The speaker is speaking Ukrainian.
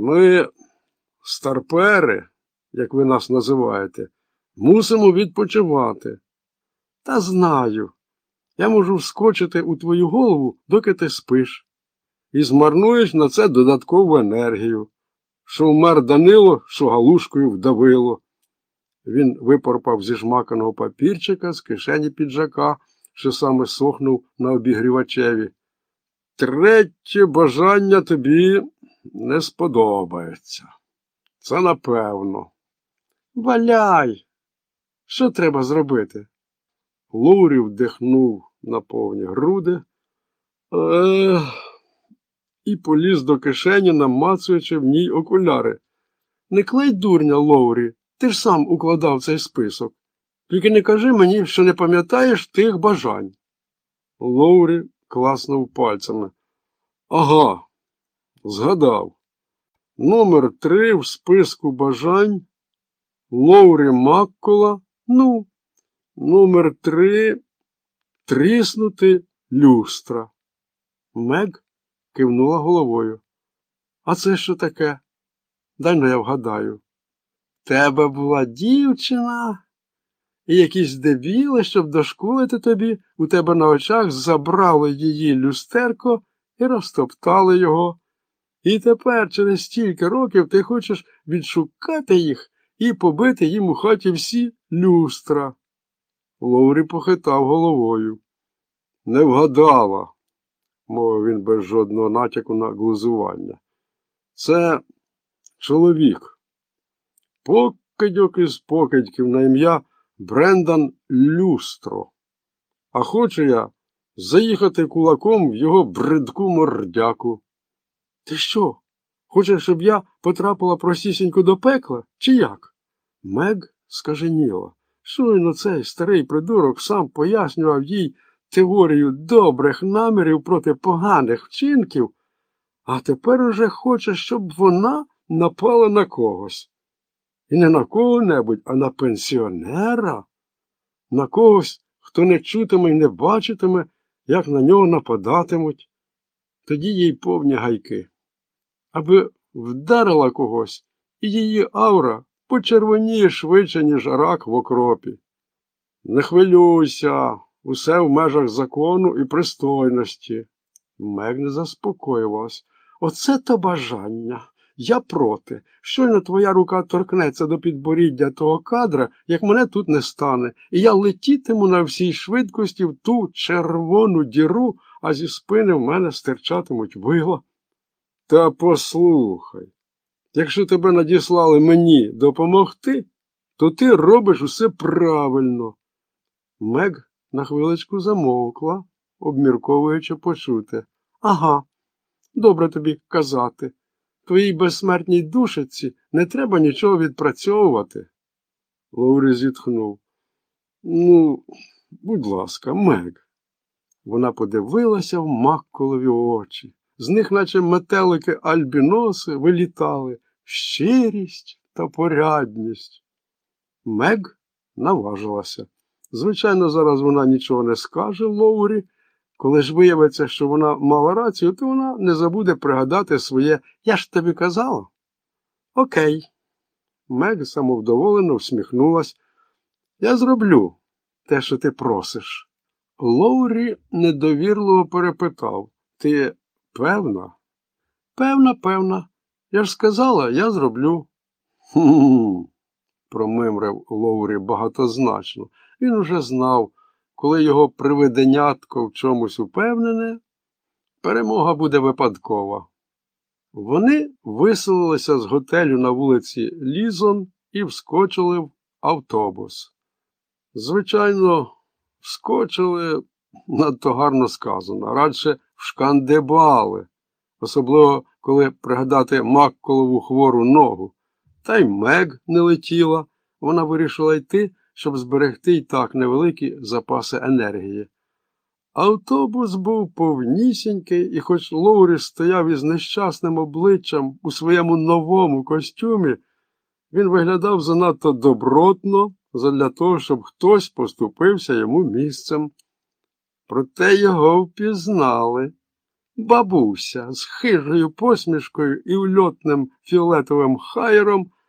Ми, старпери, як ви нас називаєте, мусимо відпочивати. Та знаю, я можу вскочити у твою голову, доки ти спиш, і змарнуєш на це додаткову енергію. Що вмер Данило, що галушкою вдавило. Він випорпав зі жмаканого папірчика з кишені піджака, що саме сохнув на обігрівачеві. Третє бажання тобі не сподобається. Це напевно. Валяй! Що треба зробити? Лоурі вдихнув на повні груди і поліз до кишені, намацуючи в ній окуляри. Не клей дурня, Лоурі, ти ж сам укладав цей список. Тільки не кажи мені, що не пам'ятаєш тих бажань. Лоурі класнув пальцями. Ага, згадав. Номер 3 в списку бажань Лоурі Маккола. Ну, номер 3 – тріснути люстра. Мег кивнула головою. А це що таке? Дай-но я вгадаю. Тебе була дівчина, і якісь дебіли, щоб дошкулити тобі, у тебе на очах забрали її люстерко і розтоптали його. І тепер через стільки років ти хочеш відшукати їх і побити їм у хаті всі люстра. Лоурі похитав головою. Не вгадала, мовив він без жодного натяку на глузування. Це чоловік. Покидьок із покидьків на ім'я Брендан Люстро. А хочу я заїхати кулаком в його бридку мордяку. Ти що, хочеш, щоб я потрапила простісінько до пекла, чи як? Мег скаженіла. Щойно цей старий придурок сам пояснював їй теорію добрих намірів проти поганих вчинків, а тепер уже хоче, щоб вона напала на когось. І не на кого-небудь, а на пенсіонера. На когось, хто не чутиме і не бачитиме, як на нього нападатимуть. Тоді їй повні гайки. Аби вдарила когось, і її аура почервоніє швидше, ніж рак в окропі. Не хвилюйся, усе в межах закону і пристойності. Мег не заспокоювалась. Оце то бажання. Я проти. Щойно твоя рука торкнеться до підборіддя того кадра, як мене тут не стане, і я летітиму на всій швидкості в ту червону діру, а зі спини в мене стирчатимуть вила. Та послухай, якщо тебе надіслали мені допомогти, то ти робиш усе правильно. Мег на хвиличку замовкла, обмірковуючи почуте. Ага, добре тобі казати. Твоїй безсмертній душиці не треба нічого відпрацьовувати. Лоурі зітхнув. Ну, будь ласка, Мег. Вона подивилася в Макколові очі. З них, наче метелики альбіноси, вилітали щирість та порядність. Мег наважилася. Звичайно, зараз вона нічого не скаже Лоурі. Коли ж виявиться, що вона мала рацію, то вона не забуде пригадати своє «я ж тобі казала». Окей. Мег самовдоволено всміхнулась. Я зроблю те, що ти просиш. Лоурі недовірливо перепитав. Ти певна? Певна. Я ж сказала, я зроблю. Промимрив Лоурі багатозначно. Він уже знав, коли його привиденятко в чомусь упевнене, перемога буде випадкова. Вони виселилися з готелю на вулиці Лізон і вскочили в автобус. Звичайно, вскочили, надто гарно сказано, радше вшкандибали, особливо, коли пригадати Макколову хвору ногу. Та й Мег не летіла, вона вирішила йти, щоб зберегти й так невеликі запаси енергії. Автобус був повнісінький, і хоч Лоурі стояв із нещасним обличчям у своєму новому костюмі, він виглядав занадто добротно задля того, щоб хтось поступився йому місцем. Проте його впізнали. Бабуся з хижою посмішкою і ульотним фіолетовим хаєром